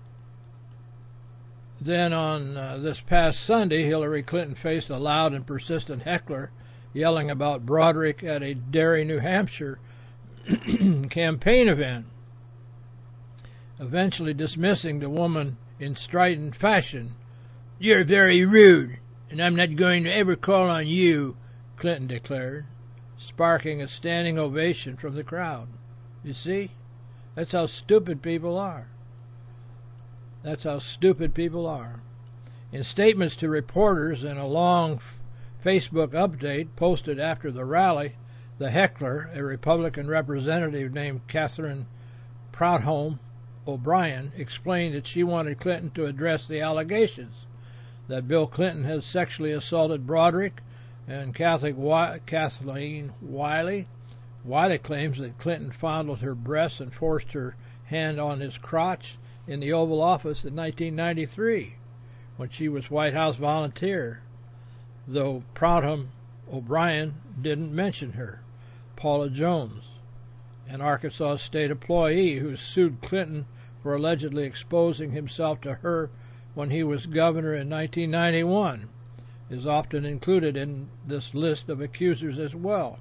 Then on uh, this past Sunday, Hillary Clinton faced a loud and persistent heckler yelling about Broaddrick at a Derry, New Hampshire campaign event, eventually dismissing the woman in strident fashion. You're very rude, and I'm not going to ever call on you, Clinton declared, sparking a standing ovation from the crowd. You see? That's how stupid people are. That's how stupid people are. In statements to reporters and a long Facebook update posted after the rally, the heckler, a Republican representative named Catherine Proudhome O'Brien, explained that she wanted Clinton to address the allegations that Bill Clinton has sexually assaulted Broaddrick and Kathleen Wiley. Wiley claims that Clinton fondled her breasts and forced her hand on his crotch in the Oval Office in nineteen ninety-three, when she was White House volunteer, though Proudhome O'Brien didn't mention her. Paula Jones, an Arkansas state employee who sued Clinton for allegedly exposing himself to her when he was governor in nineteen ninety-one, is often included in this list of accusers as well.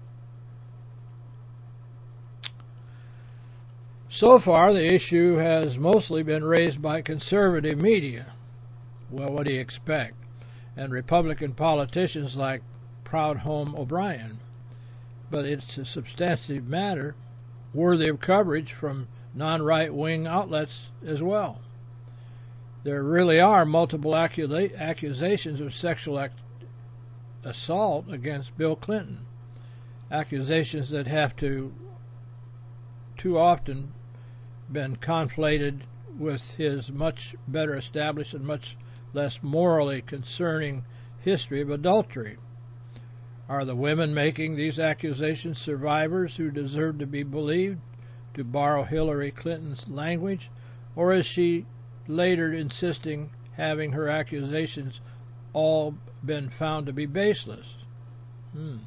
So far, the issue has mostly been raised by conservative media. Well, what do you expect? And Republican politicians like Proudhome O'Brien. But it's a substantive matter, worthy of coverage from non-right-wing outlets as well. There really are multiple accula- accusations of sexual ac- assault against Bill Clinton. Accusations that have to too often been conflated with his much better established and much less morally concerning history of adultery? Are the women making these accusations survivors who deserve to be believed, to borrow Hillary Clinton's language, or is she later insisting having her accusations all been found to be baseless? Hmm.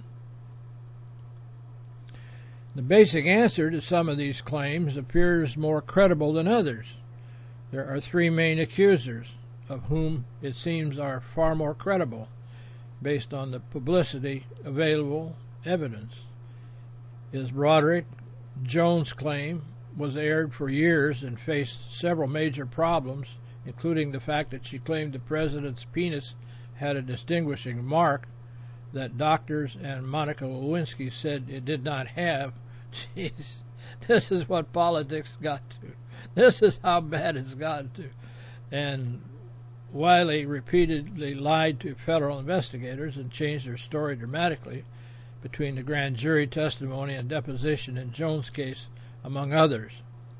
The basic answer to some of these claims appears more credible than others. There are three main accusers, of whom it seems are far more credible, based on the publicity available evidence. Is Broderick Jones' claim was aired for years and faced several major problems, including the fact that she claimed the president's penis had a distinguishing mark that doctors and Monica Lewinsky said it did not have. Jeez, this is what politics got to. This is how bad it's got to. And Wiley repeatedly lied to federal investigators and changed her story dramatically between the grand jury testimony and deposition in Jones' case, among others.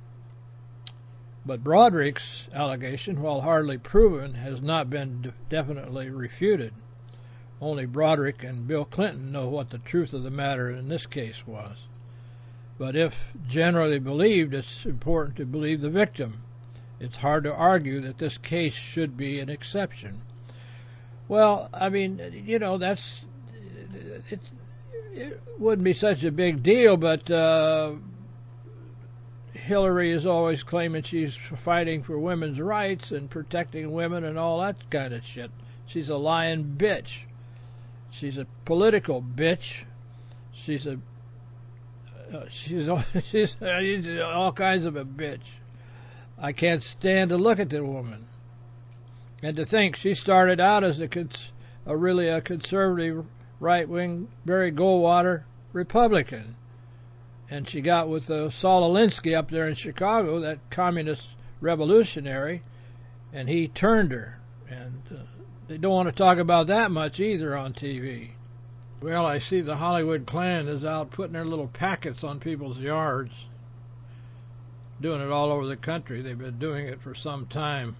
But Broderick's allegation, while hardly proven, has not been de- definitely refuted. Only Broderick and Bill Clinton know what the truth of the matter in this case was. But if generally believed, it's important to believe the victim. It's hard to argue that this case should be an exception. Well, I mean, you know, that's it, it wouldn't be such a big deal, but uh, Hillary is always claiming she's fighting for women's rights and protecting women and all that kind of shit. She's a lying bitch. She's a political bitch. She's a uh, she's she's all kinds of a bitch. I can't stand to look at the woman. And to think she started out as a, cons- a really a conservative, right-wing, Barry Goldwater Republican. And she got with uh, Saul Alinsky up there in Chicago, that communist revolutionary, and he turned her. And uh, they don't want to talk about that much either on T V. Well, I see the Hollywood Klan is out putting their little packets on people's yards, doing it all over the country. They've been doing it for some time.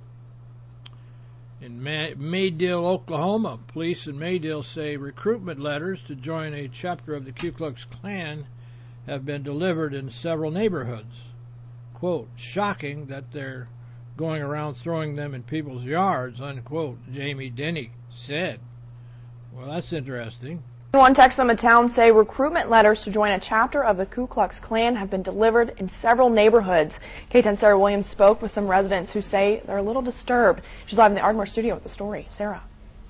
In May- Maydale, Oklahoma, police in Maydale say recruitment letters to join a chapter of the Ku Klux Klan have been delivered in several neighborhoods. Quote, shocking that they're going around throwing them in people's yards, unquote, Jamie Denny said. Well, that's interesting. One Texoma town say recruitment letters to join a chapter of the Ku Klux Klan have been delivered in several neighborhoods. K ten Sarah Williams spoke with some residents who say they're a little disturbed. She's live in the Ardmore studio with the story. Sarah.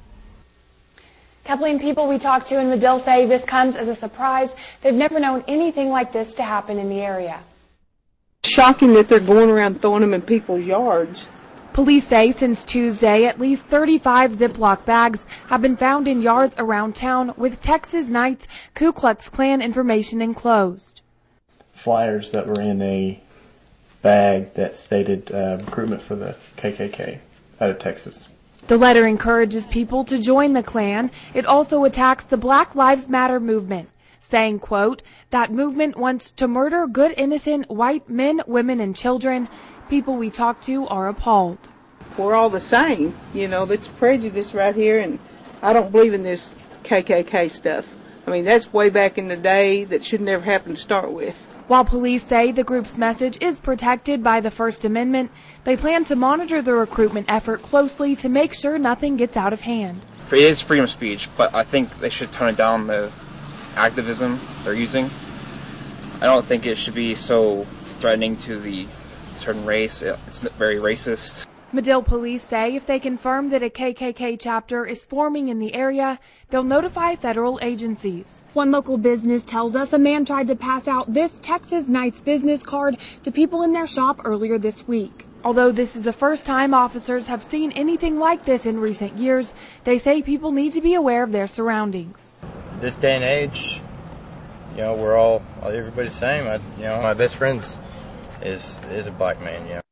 Kathleen, people we talked to in Medill say this comes as a surprise. They've never known anything like this to happen in the area. It's shocking that they're going around throwing them in people's yards. Police say since Tuesday, at least thirty-five Ziploc bags have been found in yards around town with Texas Knights Ku Klux Klan information enclosed. Flyers that were in a bag that stated uh, recruitment for the K K K out of Texas. The letter encourages people to join the Klan. It also attacks the Black Lives Matter movement, saying, quote, that movement wants to murder good innocent white men, women, and children. People we talk to are appalled. We're all the same. You know, that's prejudice right here, and I don't believe in this K K K stuff. I mean, that's way back in the day that should never happen to start with. While police say the group's message is protected by the First Amendment, they plan to monitor the recruitment effort closely to make sure nothing gets out of hand. It is freedom of speech, but I think they should tone down the activism they're using. I don't think it should be so threatening to the certain race. It's very racist. Medill police say if they confirm that a K K K chapter is forming in the area, they'll notify federal agencies. One local business tells us a man tried to pass out this Texas Knights business card to people in their shop earlier this week. Although this is the first time officers have seen anything like this in recent years, they say people need to be aware of their surroundings. This day and age, you know, we're all, everybody's the same. I, you know, my best friend is, is a black man, yeah.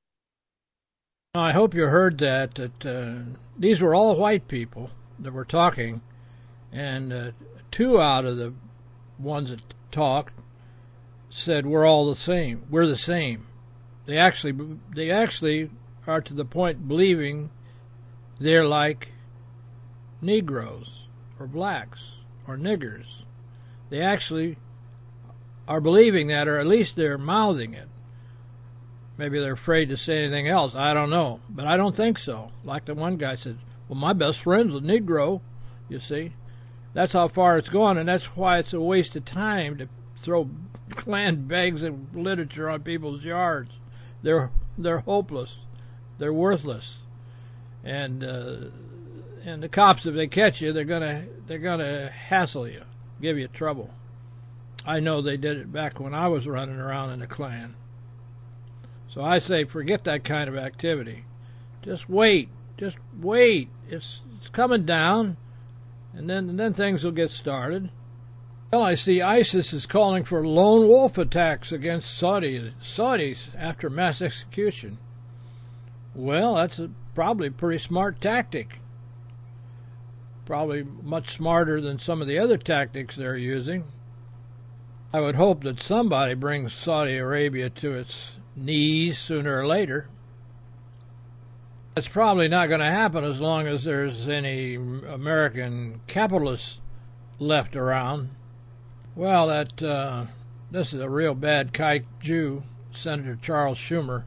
I hope you heard that, that uh, these were all white people that were talking, and uh, two out of the ones that talked said we're all the same. We're the same. They actually, they actually are to the point believing they're like Negroes or blacks or niggers. They actually are believing that, or at least they're mouthing it. Maybe they're afraid to say anything else. I don't know. But I don't think so. Like the one guy said, well, my best friend's a Negro, you see. That's how far it's gone, and that's why it's a waste of time to throw Klan bags of literature on people's yards. They're they're hopeless. They're worthless. And uh, and the cops, if they catch you, they're gonna they're gonna hassle you, give you trouble. I know they did it back when I was running around in the Klan. So I say, forget that kind of activity. Just wait. Just wait. It's it's coming down, and then and then things will get started. Well, I see ISIS is calling for lone wolf attacks against Saudi Saudis after mass execution. Well, that's a, probably a pretty smart tactic. Probably much smarter than some of the other tactics they're using. I would hope that somebody brings Saudi Arabia to its knees sooner or later. It's probably not going to happen as long as there's any American capitalists left around. Well, that uh, this is a real bad kike Jew, Senator Charles Schumer.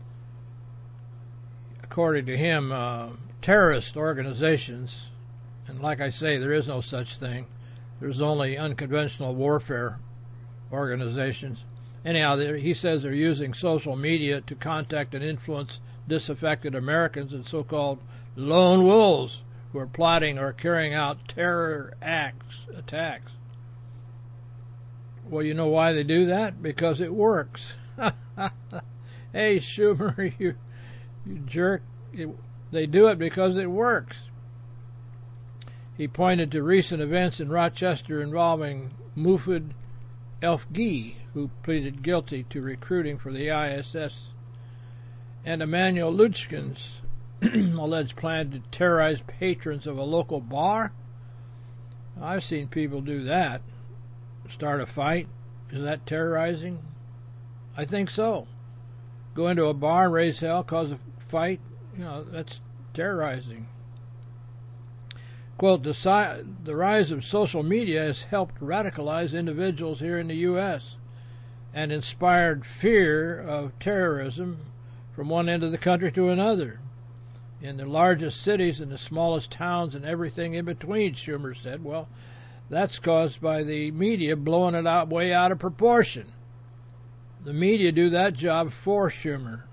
According to him, uh, terrorist organizations, and like I say, there is no such thing. There's only unconventional warfare organizations. Anyhow, he says they're using social media to contact and influence disaffected Americans and so-called lone wolves who are plotting or carrying out terror acts, attacks. Well, you know why they do that? Because it works. Hey, Schumer, you, you jerk. It, they do it because it works. He pointed to recent events in Rochester involving Mufid Elfgi, who pleaded guilty to recruiting for the I S S, and Emmanuel Luchkin's alleged plan to terrorize patrons of a local bar. I've seen people do that. Start a fight. Is that terrorizing? I think so. Go into a bar and raise hell, cause a fight. You know, that's terrorizing. Quote, the, si- the rise of social media has helped radicalize individuals here in the U S and inspired fear of terrorism from one end of the country to another. In the largest cities and the smallest towns and everything in between, Schumer said. Well, that's caused by the media blowing it out way out of proportion. The media do that job for Schumer.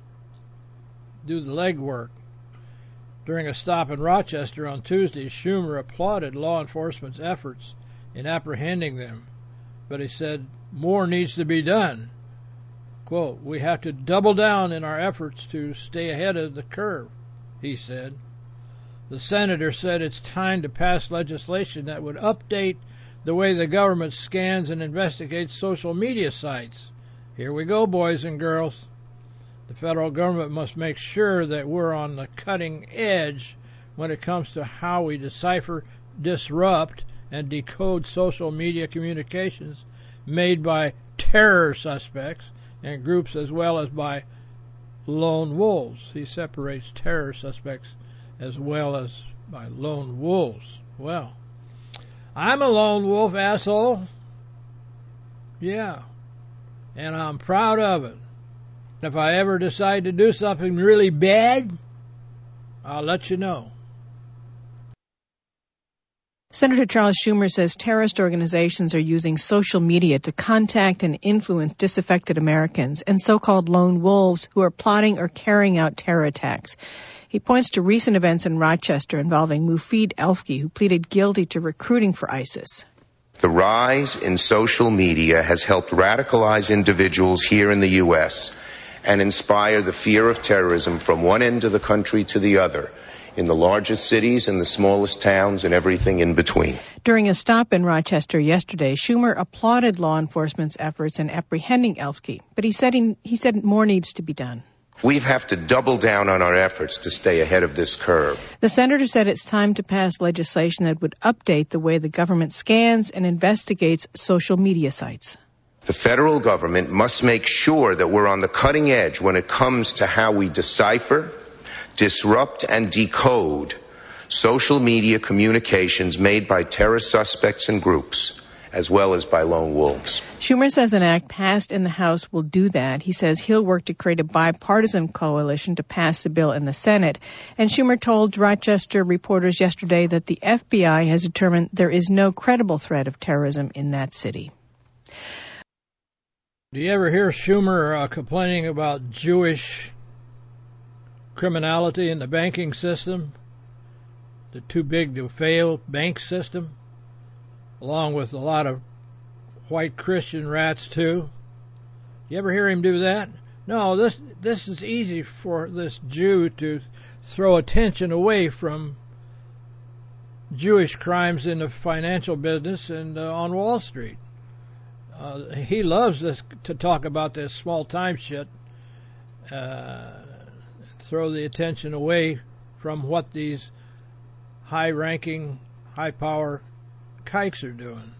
Do the legwork. During a stop in Rochester on Tuesday, Schumer applauded law enforcement's efforts in apprehending them, but he said more needs to be done. Quote, we have to double down in our efforts to stay ahead of the curve, he said. The senator said it's time to pass legislation that would update the way the government scans and investigates social media sites. Here we go, boys and girls. The federal government must make sure that we're on the cutting edge when it comes to how we decipher, disrupt, and decode social media communications made by terror suspects and groups as well as by lone wolves. He separates terror suspects as well as by lone wolves. Well, I'm a lone wolf, asshole. Yeah. And I'm proud of it. If I ever decide to do something really bad, I'll let you know. Senator Charles Schumer says terrorist organizations are using social media to contact and influence disaffected Americans and so-called lone wolves who are plotting or carrying out terror attacks. He points to recent events in Rochester involving Mufid Elfgi, who pleaded guilty to recruiting for ISIS. The rise in social media has helped radicalize individuals here in the U S and inspire the fear of terrorism from one end of the country to the other, in the largest cities and the smallest towns and everything in between. During a stop in Rochester yesterday, Schumer applauded law enforcement's efforts in apprehending Elfgi, but he said he, he said more needs to be done. We have to double down on our efforts to stay ahead of this curve. The senator said it's time to pass legislation that would update the way the government scans and investigates social media sites. The federal government must make sure that we're on the cutting edge when it comes to how we decipher, disrupt, and decode social media communications made by terrorist suspects and groups, as well as by lone wolves. Schumer says an act passed in the House will do that. He says he'll work to create a bipartisan coalition to pass the bill in the Senate. And Schumer told Rochester reporters yesterday that the F B I has determined there is no credible threat of terrorism in that city. Do you ever hear Schumer uh, complaining about Jewish criminality in the banking system? The too big to fail bank system, along with a lot of white Christian rats too. You ever hear him do that? No, this this is easy for this Jew to throw attention away from Jewish crimes in the financial business and uh, on Wall Street. Uh, he loves this, to talk about this small-time shit, uh, throw the attention away from what these high-ranking, high-power kikes are doing.